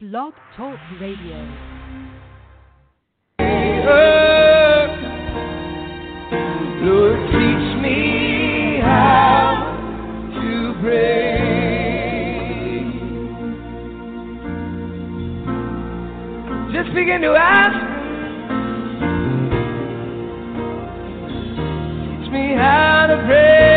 Blog Talk Radio. Lord, teach me how to pray. Just begin to ask. Teach me how to pray.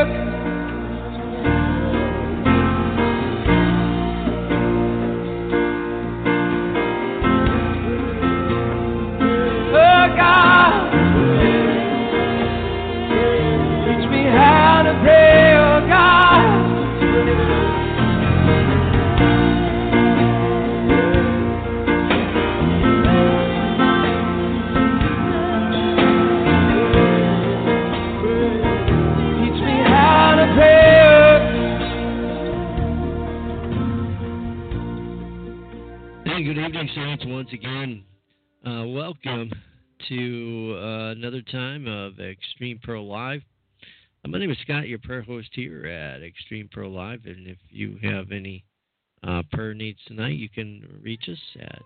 Good evening, Saints. Once again, welcome to another time of Extreme Pro Live. My name is Scott, your prayer host here at Extreme Pro Live, and if you have any prayer needs tonight, you can reach us at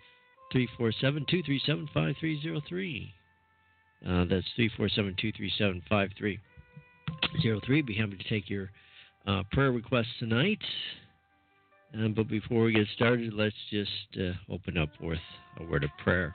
347-237-5303. That's 347-237-5303. Be happy to take your prayer requests tonight. But before we get started, let's just open up with a word of prayer.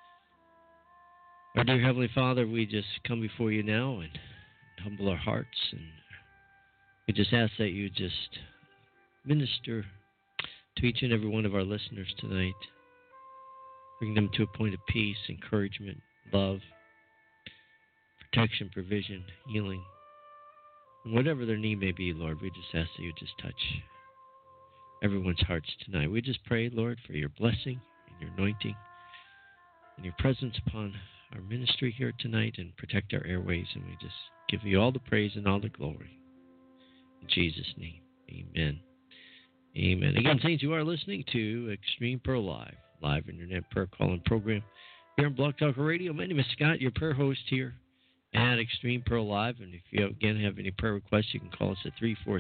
Our dear Heavenly Father, we just come before you now and humble our hearts, and we just ask that you just minister to each and every one of our listeners tonight. Bring them to a point of peace, encouragement, love, protection, provision, healing. And whatever their need may be, Lord, we just ask that you just touch everyone's hearts tonight. We just pray, Lord, for your blessing and your anointing and your presence upon our ministry here tonight, and protect our airways. And we just give you all the praise and all the glory. In Jesus' name, amen. Amen. Again, Saints, you are listening to Extreme Pro Live, live internet prayer call-in program here on Blog Talk Radio. My name is Scott, your prayer host here at Extreme Pro Live. And if you, again, have any prayer requests, you can call us at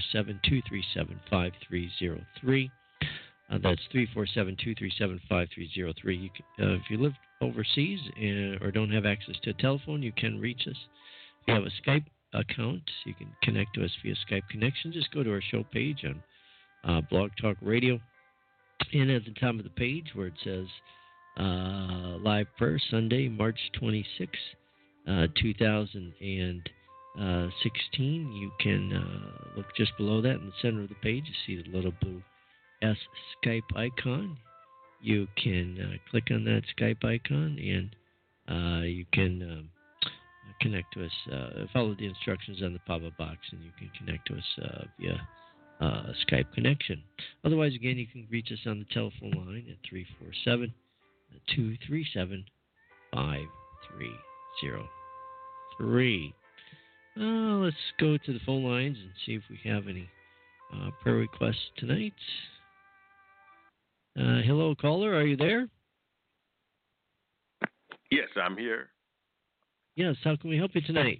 347-237-5303. That's 347-237-5303. If you live overseas or don't have access to a telephone, you can reach us. If you have a Skype account, you can connect to us via Skype connection. Just go to our show page on Blog Talk Radio. And at the top of the page where it says Live Prayer, Sunday, March 26th, 2016. You can look just below that in the center of the page. You see the little blue S Skype icon. You can click on that Skype icon, and you can connect to us. Follow the instructions on the pop-up box, and you can connect to us via Skype connection. Otherwise, again, you can reach us on the telephone line at 347-237-5303. Let's go to the phone lines and see if we have any prayer requests tonight. Hello, caller. Are you there? Yes, I'm here. Yes. How can we help you tonight?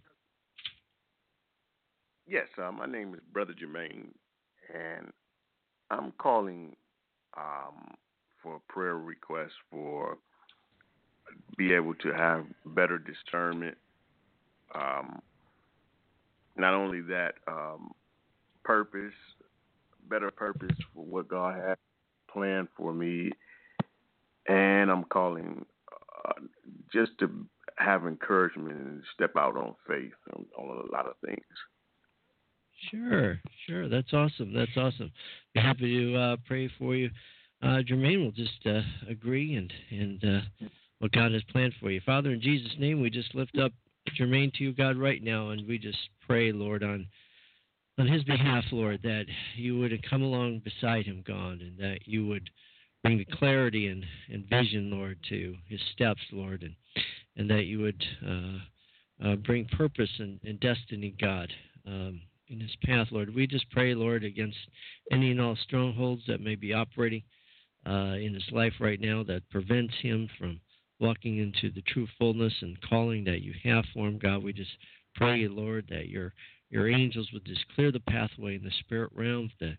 Yes, my name is Brother Jermaine, and I'm calling for a prayer request for be able to have better discernment. Not only that, better purpose for what God has planned for me, and I'm calling just to have encouragement and step out on faith on a lot of things. Sure. That's awesome. Be happy to pray for you. Jermaine will just agree and what God has planned for you. Father, in Jesus' name, we just lift up Jermaine to you, God, right now, and we just pray, Lord, on his behalf, Lord, that you would come along beside him, God, and that you would bring the clarity and vision, Lord, to his steps, Lord, and that you would bring purpose and destiny, God, in his path, Lord. We just pray, Lord, against any and all strongholds that may be operating in his life right now that prevents him from walking into the true fullness and calling that you have for him, God. We just pray, Lord, that your angels would just clear the pathway in the spirit realm, that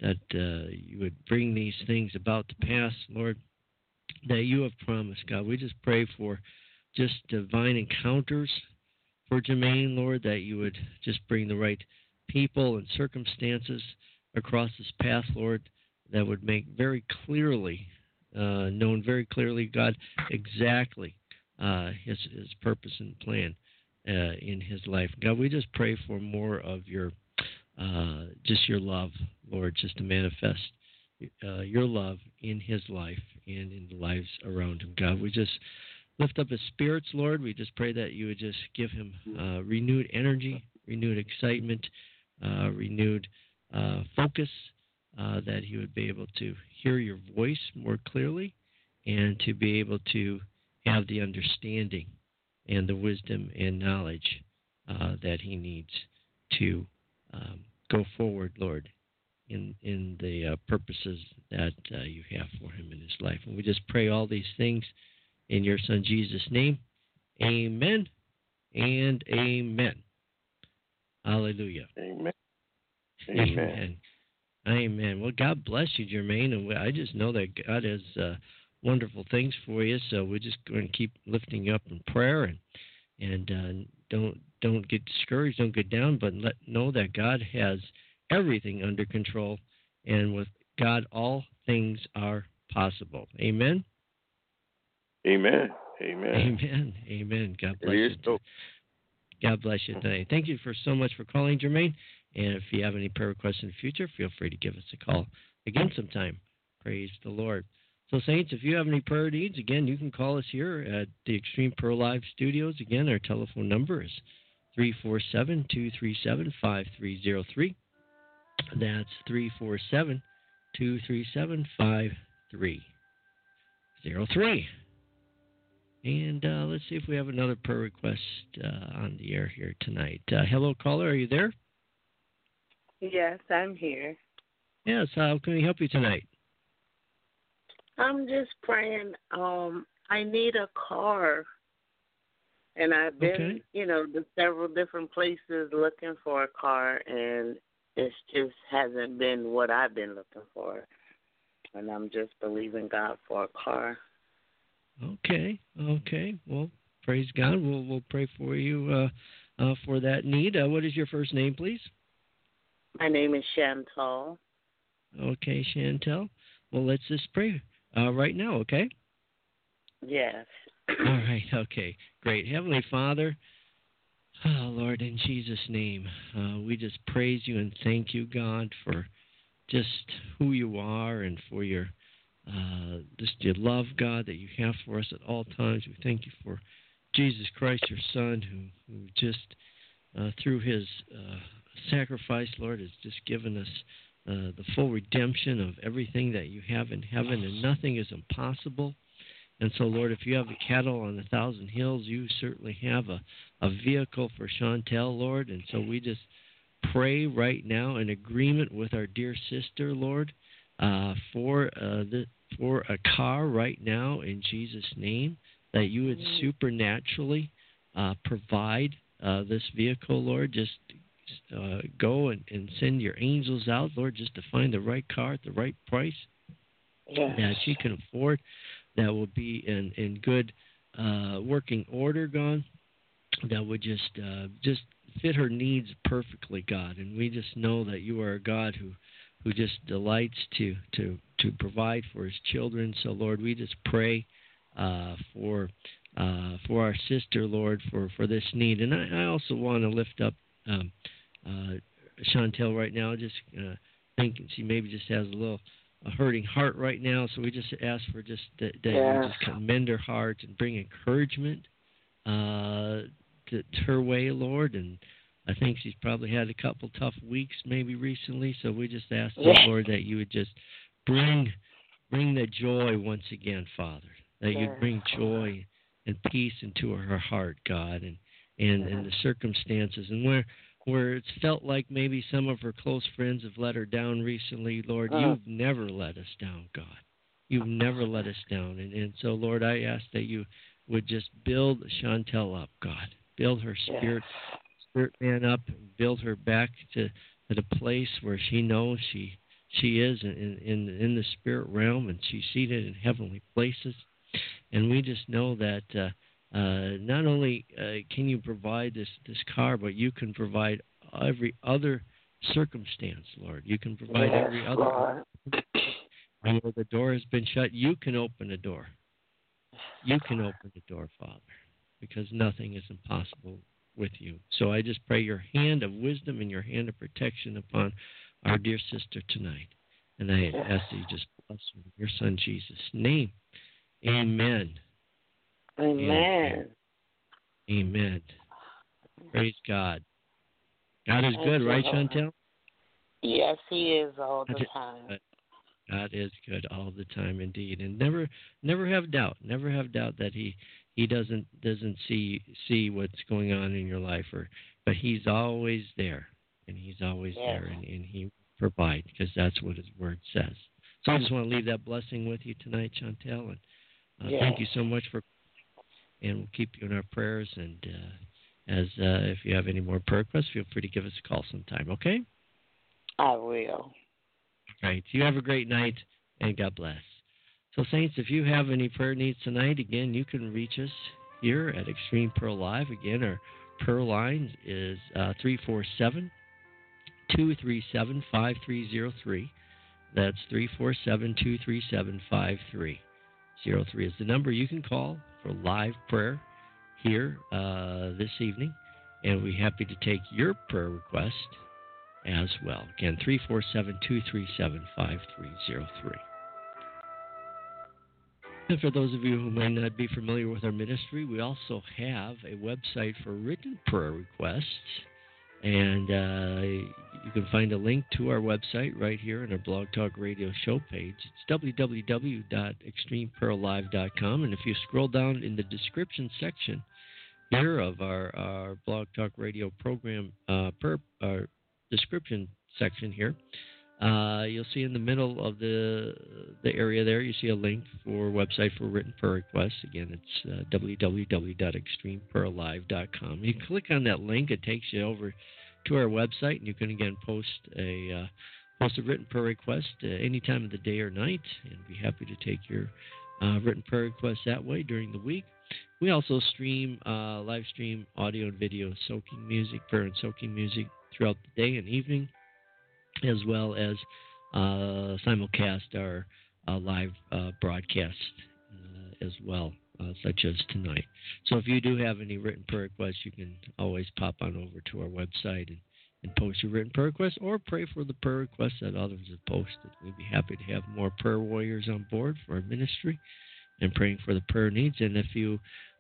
that you would bring these things about to pass, Lord, that you have promised, God. We just pray for just divine encounters for Jermaine, Lord, that you would just bring the right people and circumstances across this path, Lord, that would make very clearly, known very clearly, God, exactly his purpose and plan in his life. God, we just pray for more of your, just your love, Lord, just to manifest your love in his life and in the lives around him. God, we just lift up his spirits, Lord. We just pray that you would just give him renewed energy, renewed excitement, renewed focus, that he would be able to hear your voice more clearly and to be able to have the understanding and the wisdom and knowledge that he needs to go forward, Lord, in the purposes that you have for him in his life. And we just pray all these things in your Son Jesus' name. Amen and amen. Hallelujah. Amen. Amen. Amen. Well, God bless you, Jermaine. And I just know that God has wonderful things for you. So we're just going to keep lifting you up in prayer, and don't get discouraged, don't get down, but know that God has everything under control, and with God, all things are possible. Amen. Amen. Amen. Amen. Amen. God bless you. God bless you today. Thank you so much for calling, Jermaine. And if you have any prayer requests in the future, feel free to give us a call again sometime. Praise the Lord. So, Saints, if you have any prayer needs, again, you can call us here at the Extreme Pearl Live Studios. Again, our telephone number is 347-237-5303. That's 347-237-5303. And let's see if we have another prayer request on the air here tonight. Hello, caller. Are you there? Yes, I'm here. Yes. How can we help you tonight? I'm just praying. I need a car. And I've been, to several different places looking for a car, and it just hasn't been what I've been looking for. And I'm just believing God for a car. Okay. Well, praise God. We'll pray for you for that need. What is your first name, please? My name is Chantal. Okay, Chantal. Well, let's just pray right now, okay? Yes. All right, okay. Great. Heavenly Father, Lord, in Jesus' name, we just praise you and thank you, God, for just who you are and for your just your love, God, that you have for us at all times. We thank you for Jesus Christ, your Son, who just through his sacrifice, Lord, has just given us the full redemption of everything that you have in heaven, and nothing is impossible. And so, Lord, if you have a cattle on 1,000 hills, you certainly have a vehicle for Chantel, Lord. And so we just pray right now in agreement with our dear sister, Lord, for a car right now in Jesus' name, that you would supernaturally provide this vehicle, Lord. Just go and send your angels out, Lord, just to find the right car at the right price that she can afford, that will be in good working order, God, that would just fit her needs perfectly, God. And we just know that you are a God who just delights to provide for his children. So, Lord, we just pray for our sister, Lord, for this need. And I also want to lift up Chantel right now, just thinking she maybe just has a hurting heart right now. So we just ask for just that you just commend her heart and bring encouragement to her way, Lord. And I think she's probably had a couple tough weeks maybe recently. So we just ask, Lord, that you would just bring the joy once again, Father, that you'd bring joy and peace into her heart, God, and the circumstances, and where it's felt like maybe some of her close friends have let her down recently, Lord, you've never let us down, God. You've never let us down. And so, Lord, I ask that you would just build Chantel up, God. Build her spirit man up, and build her back to the place where she knows she is in the spirit realm, and she's seated in heavenly places. And we just know that not only can you provide this car, but you can provide every other circumstance, Lord. You can provide every other. And where the door has been shut, you can open the door. You can open the door, Father, because nothing is impossible with you. So I just pray your hand of wisdom and your hand of protection upon our dear sister tonight. And I ask that you just bless her in your Son Jesus' name. Amen. Amen. Amen. Praise God. God is good, right, Chantel? Yes, He is all the time. God is good all the time, indeed, and never have doubt. Never have doubt that He doesn't see what's going on in your life, but He's always there, and He's always there, and He provides, because that's what His Word says. So I just want to leave that blessing with you tonight, Chantel, and thank you so much for, and we'll keep you in our prayers. And if you have any more prayer requests, feel free to give us a call sometime. Okay? I will. Right. You have a great night, and God bless. So, Saints, if you have any prayer needs tonight, again, you can reach us here at Extreme Pearl Live. Again, our prayer line is 347-237-5303. That's 347-237-5303 is the number you can call for live prayer here this evening, and we're happy to take your prayer request as well. Again, 347-237-5303. And for those of you who may not be familiar with our ministry, we also have a website for written prayer requests. And you can find a link to our website right here on our Blog Talk Radio show page. It's www.extremepearllive.com. And if you scroll down in the description section here of our Blog Talk Radio program, our description section here, you'll see in the middle of the area there, you see a link for a website for written prayer requests. Again, it's www.extremepearllive.com. You click on that link, it takes you over to our website, and you can again post a written prayer request any time of the day or night, and be happy to take your written prayer requests that way during the week. We also live stream audio and video soaking music, prayer and soaking music throughout the day and evening, as well as simulcast our live broadcast as well, such as tonight. So if you do have any written prayer requests, you can always pop on over to our website and post your written prayer requests, or pray for the prayer requests that others have posted. We'd be happy to have more prayer warriors on board for our ministry and praying for the prayer needs. And if you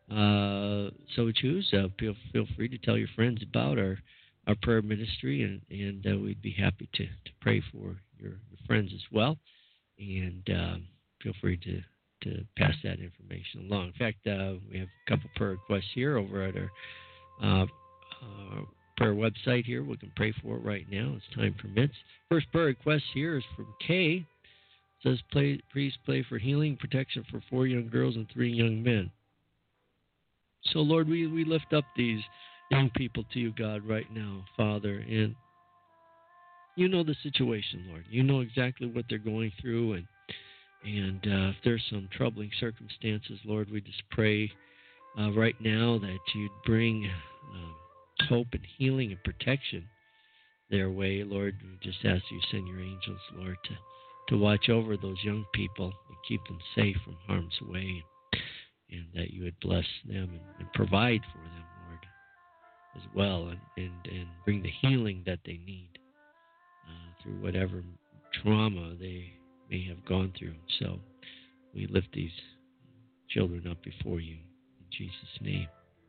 so choose, feel free to tell your friends about our prayer ministry, and we'd be happy to pray for your friends as well. And feel free to pass that information along. In fact, we have a couple prayer requests here over at our prayer website here. We can pray for it right now as time permits. First prayer request here is from Kay. It says, please pray for healing, protection for 4 young girls and 3 young men. So, Lord, we lift up these young people to you, God, right now, Father. And you know the situation, Lord. You know exactly what they're going through. And if there's some troubling circumstances, Lord, we just pray right now that you'd bring hope and healing and protection their way, Lord. We just ask you to send your angels, Lord, to watch over those young people and keep them safe from harm's way, and that you would bless them and provide for them, Lord, as well, and bring the healing that they need through whatever trauma they may have gone through. So we lift these children up before you in Jesus' name.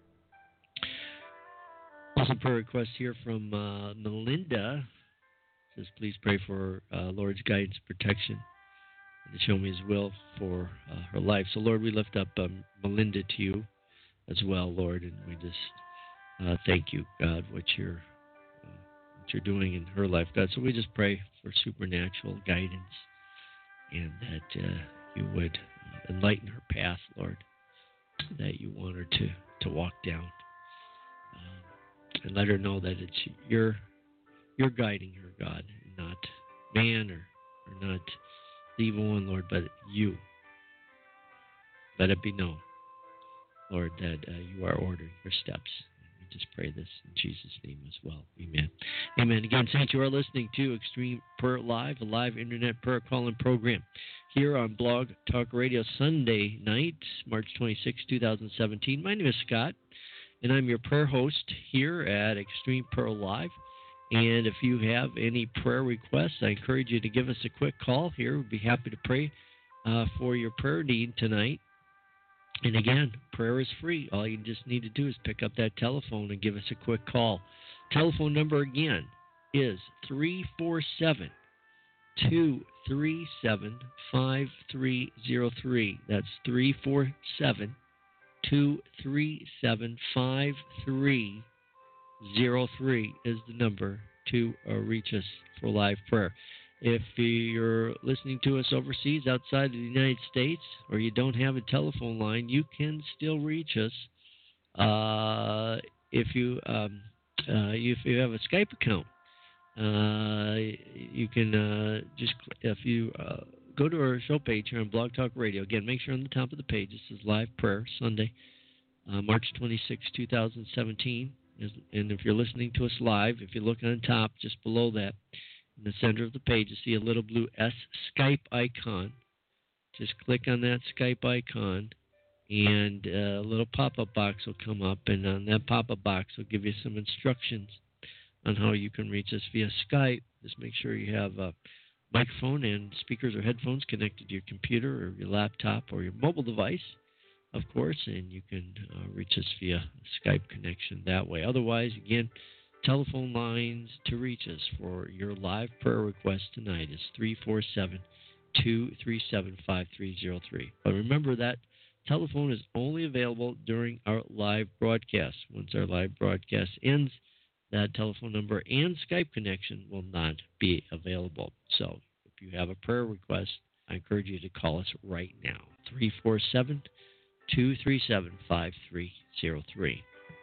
Also, prayer request here from Melinda. It says, please pray for Lord's guidance, protection, and to show me His will for her life. So, Lord, we lift up Melinda to you as well, Lord, and we just thank you, God, what you're doing in her life, God. So we just pray for supernatural guidance, and that you would enlighten her path, Lord, that you want her to walk down, and let her know that it's you're guiding her, God, not man or or not the evil one, Lord, but you. Let it be known, Lord, that you are ordering your steps. We just pray this in Jesus' name as well. Amen. Amen. Again, thank you for listening to Extreme Prayer Live, a live internet prayer calling program here on Blog Talk Radio Sunday night, March 26, 2017. My name is Scott, and I'm your prayer host here at Extreme Prayer Live. And if you have any prayer requests, I encourage you to give us a quick call here. We'd be happy to pray for your prayer need tonight. And again, prayer is free. All you just need to do is pick up that telephone and give us a quick call. Telephone number again is 347-237-5303. That's 347-237-5303 is the number to reach us for live prayer. If you're listening to us overseas outside of the United States, or you don't have a telephone line, you can still reach us. If you have a Skype account, you can if you go to our show page here on Blog Talk Radio. Again, make sure on the top of the page it says Live Prayer Sunday, March 26, 2017. And if you're listening to us live, if you look on top, just below that, in the center of the page, you see a little blue S Skype icon. Just click on that Skype icon, and a little pop-up box will come up. And on that pop-up box will give you some instructions on how you can reach us via Skype. Just make sure you have a microphone and speakers or headphones connected to your computer or your laptop or your mobile device, of course, and you can reach us via Skype connection that way. Otherwise, again, telephone lines to reach us for your live prayer request tonight is 347-237-5303. But remember, that telephone is only available during our live broadcast. Once our live broadcast ends, that telephone number and Skype connection will not be available. So if you have a prayer request, I encourage you to call us right now, 347-237-5303.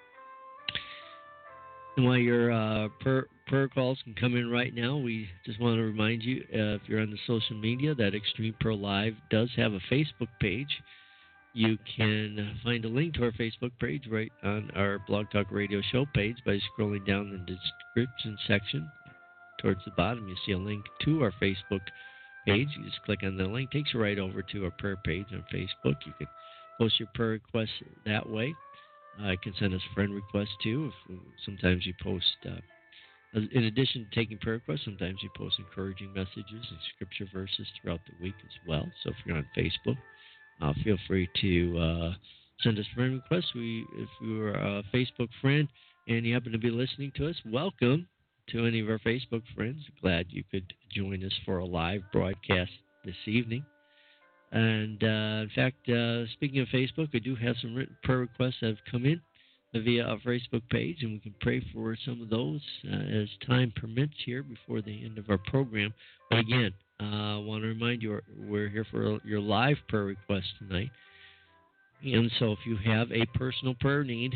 And while your prayer calls can come in right now, we just want to remind you, if you're on the social media, that Extreme Prayer Live does have a Facebook page. You can find a link to our Facebook page right on our Blog Talk Radio show page by scrolling down the description section. Towards the bottom, you see a link to our Facebook page. You just click on the link. It takes you right over to our prayer page on Facebook. You can post your prayer requests that way. You can send us friend requests, too. Sometimes you post, in addition to taking prayer requests, sometimes you post encouraging messages and scripture verses throughout the week as well. So if you're on Facebook, feel free to send us friend requests. If you're a Facebook friend and you happen to be listening to us, welcome to any of our Facebook friends. Glad you could join us for a live broadcast this evening. And, in fact, speaking of Facebook, we do have some written prayer requests that have come in via our Facebook page, and we can pray for some of those as time permits here before the end of our program. But again, I want to remind you, we're here for your live prayer request tonight. And so if you have a personal prayer need,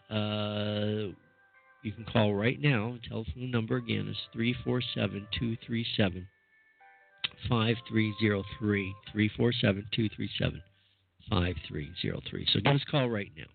you can call right now. The telephone number, again, is 347-237-5303. 347-237-5303. So give us a call right now.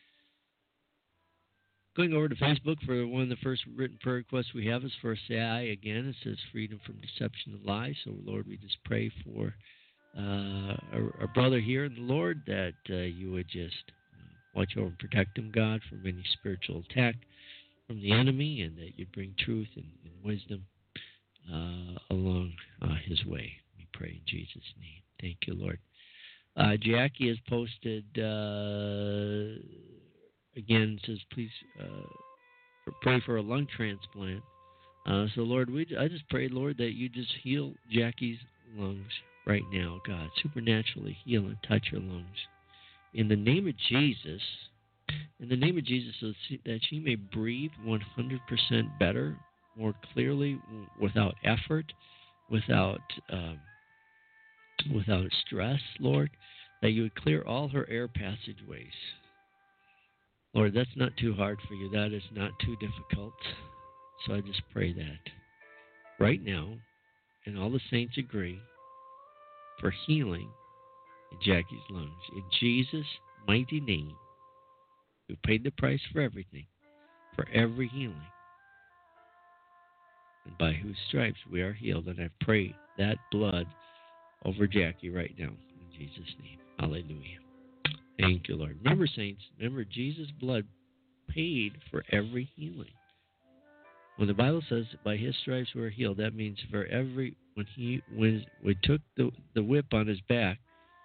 Going over to Facebook for one of the first written prayer requests we have is for Sai. Again, it says freedom from deception and lies. So, Lord, we just pray for our brother here in the Lord, that you would just watch over and protect him, God, from any spiritual attack from the enemy, and that you'd bring truth and wisdom along his way. We pray in Jesus' name. Thank you, Lord. Jackie has posted, again, says, please pray for a lung transplant. So, Lord, I just pray, Lord, that you just heal Jackie's lungs right now, God. Supernaturally heal and touch her lungs. In the name of Jesus, so that she may breathe 100% better, more clearly, without effort, without stress, Lord, that you would clear all her air passageways. Lord, that's not too hard for you. That is not too difficult. So I just pray that right now, and all the saints agree for healing in Jackie's lungs. In Jesus' mighty name, who paid the price for everything, for every healing, and by whose stripes we are healed. And I pray that blood over Jackie right now, in Jesus' name. Hallelujah. Thank you, Lord. Remember, saints, Jesus' blood paid for every healing. When the Bible says by his stripes we are healed, that means for every, when we took the whip on his back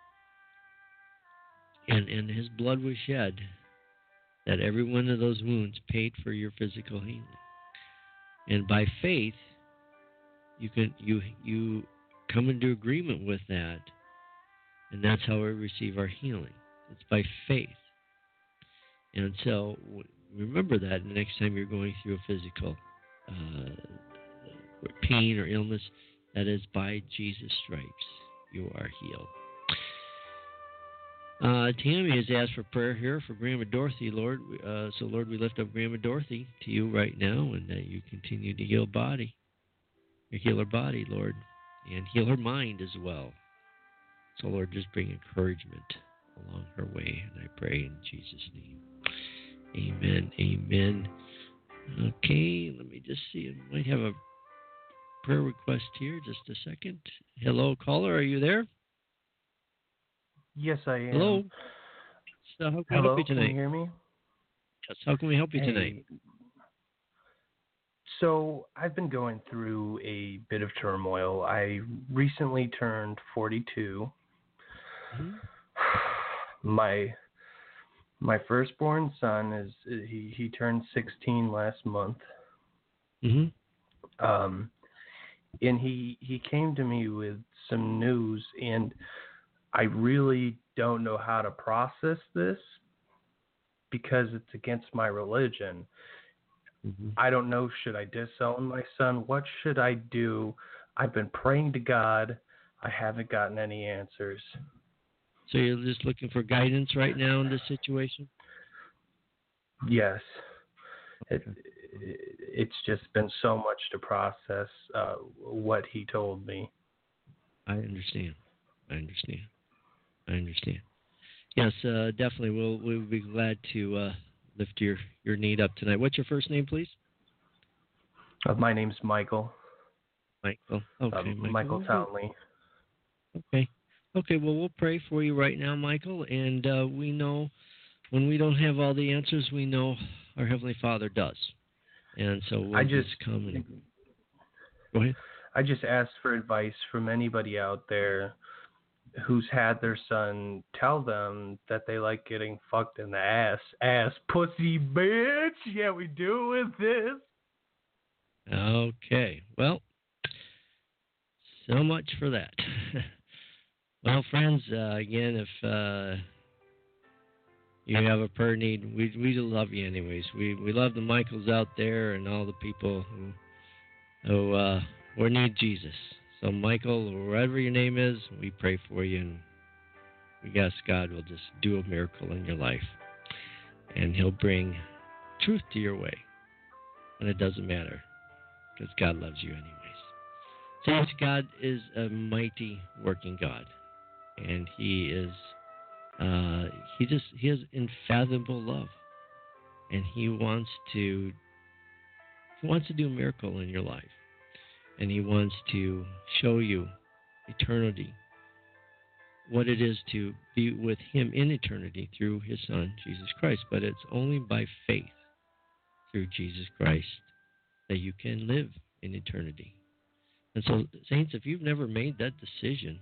and his blood was shed, that every one of those wounds paid for your physical healing. And by faith, you come into agreement with that, and that's how we receive our healing. It's by faith. And so remember that the next time you're going through a physical pain or illness, that is by Jesus' stripes you are healed. Tammy has asked for prayer here for Grandma Dorothy, Lord. So, Lord, we lift up Grandma Dorothy to you right now, and that you continue to heal her body, Lord, and heal her mind as well. So, Lord, just bring encouragement along her way, and I pray in Jesus' name. Amen, amen. Okay, let me just see. I might have a prayer request here. Just a second. Hello, caller, are you there? Yes, I am. Hello. So how can we help you tonight? Can you hear me? Yes, how can we help you tonight? So I've been going through a bit of turmoil. I recently turned 42. Mm-hmm. My firstborn son he turned 16 last month. Mm-hmm. And he came to me with some news, and I really don't know how to process this because it's against my religion. Mm-hmm. I don't know, should I disown my son? What should I do? I've been praying to God. I haven't gotten any answers. So you're just looking for guidance right now in this situation? Yes. Okay. It's just been so much to process what he told me. I understand. Yes, definitely. We'll be glad to lift your need up tonight. What's your first name, please? My name's Michael. Michael. Okay, Michael Townley. Okay, well, we'll pray for you right now, Michael. And we know when we don't have all the answers, we know our Heavenly Father does. And so we'll just come and go ahead. I just asked for advice from anybody out there who's had their son tell them that they like getting fucked in the ass pussy bitch. Yeah, we do with this. Okay, well, so much for that. Well, friends, again, if you have a prayer need, we love you anyways. We love the Michaels out there and all the people who need Jesus. So, Michael, wherever your name is, we pray for you, and we ask God will just do a miracle in your life, and He'll bring truth to your way, and it doesn't matter because God loves you anyways. Saints, God is a mighty working God, and He is He has unfathomable love, and He wants to do a miracle in your life. And He wants to show you eternity, what it is to be with Him in eternity through His Son, Jesus Christ. But it's only by faith through Jesus Christ that you can live in eternity. And so, saints, if you've never made that decision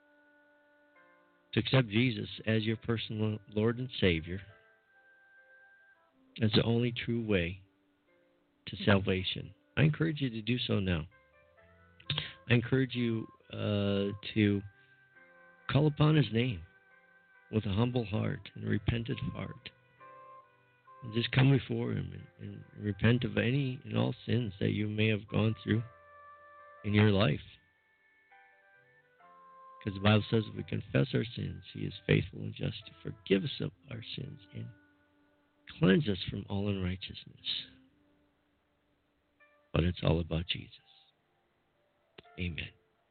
to accept Jesus as your personal Lord and Savior, as the only true way to salvation, I encourage you to do so now. I encourage you to call upon His name with a humble heart and a repentant heart. And just come before Him and repent of any and all sins that you may have gone through in your life. Because the Bible says if we confess our sins, He is faithful and just to forgive us of our sins and cleanse us from all unrighteousness. But it's all about Jesus. Amen.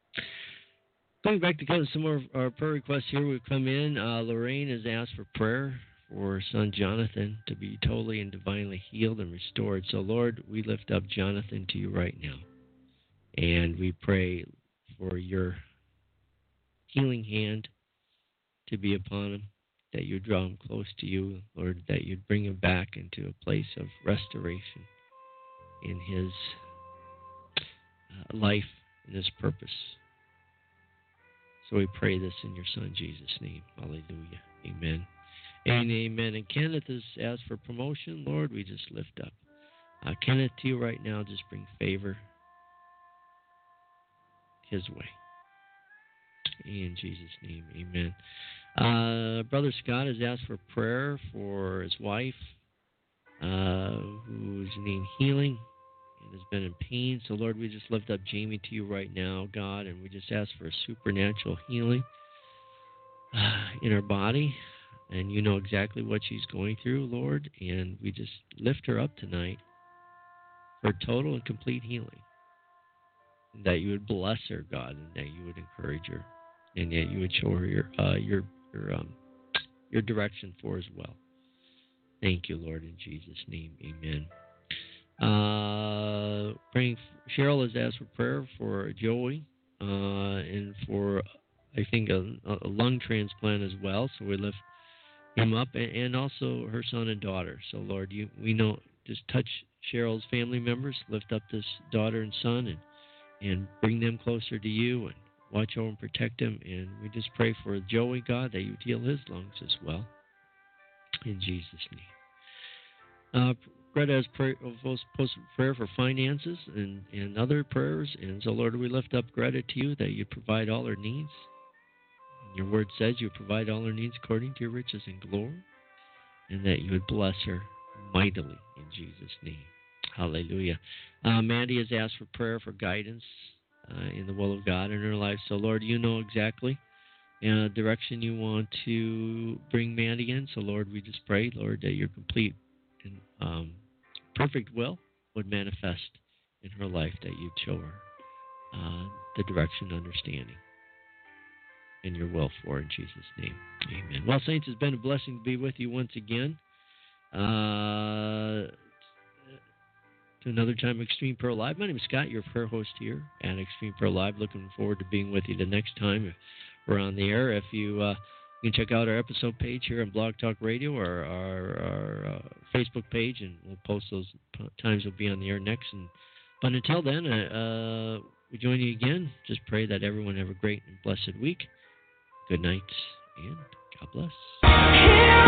Going back to some more of our prayer requests here. We've come in. Lorraine has asked for prayer for her son Jonathan to be totally and divinely healed and restored. So, Lord, we lift up Jonathan to you right now. And we pray for your healing hand to be upon him, that you draw him close to you, Lord, that you'd bring him back into a place of restoration in his life and his purpose. So we pray this in your Son, Jesus' name. Hallelujah. Amen. And amen. And Kenneth has asked for promotion. Lord, we just lift up Kenneth to you right now. Just bring favor his way. In Jesus' name, amen. Brother Scott has asked for prayer for his wife, who's needing healing and has been in pain. So, Lord, we just lift up Jamie to you right now, God, and we just ask for a supernatural healing in her body. And you know exactly what she's going through, Lord, and we just lift her up tonight for total and complete healing. That you would bless her, God, and that you would encourage her, and that you would show her your direction for as well. Thank you, Lord, in Jesus' name, amen. Praying. Cheryl has asked for prayer for Joey and for, I think, a lung transplant as well. So we lift him up, and also her son and daughter. So, Lord, we know, just touch Cheryl's family members, lift up this daughter and son, and bring them closer to you, and watch over and protect them. And we just pray for Joey, God, that you would heal his lungs as well. In Jesus' name. Greta has posted prayer for finances and other prayers. And so, Lord, we lift up Greta to you, that you provide all her needs. And your word says you provide all her needs according to your riches and glory, and that you would bless her mightily in Jesus' name. Hallelujah. Mandy has asked for prayer for guidance in the will of God in her life. So, Lord, you know exactly the direction you want to bring Mandy in. So, Lord, we just pray, Lord, that your complete and perfect will would manifest in her life, that you'd show her the direction, understanding, and your will for her in Jesus' name. Amen. Well, Saints, it's been a blessing to be with you once again. To another time, Extreme Prayer Live. My name is Scott, your prayer host here at Extreme Prayer Live. Looking forward to being with you the next time we're on the air. If you can check out our episode page here on Blog Talk Radio, or our Facebook page, and we'll post those times we'll be on the air next. But until then, we join you again. Just pray that everyone have a great and blessed week. Good night, and God bless.